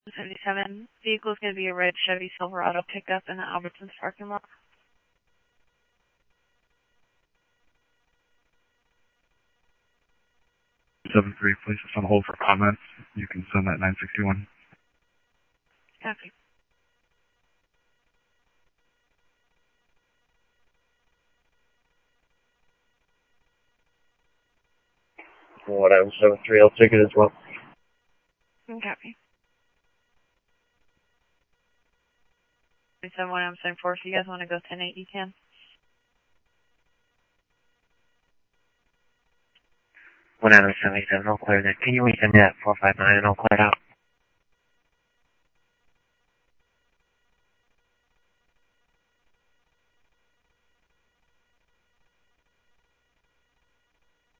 77. Vehicle is going to be a red Chevy Silverado pickup in the Albertsons parking lot. 73, place us on hold for comments. You can send that 961. Copy. What I was 73, I'll take it as well. Copy. 71, I'm 74. If you guys want to go 10-8, you can. When I was 77, I'll clear that. Can you resend me that 459 and I'll clear it out?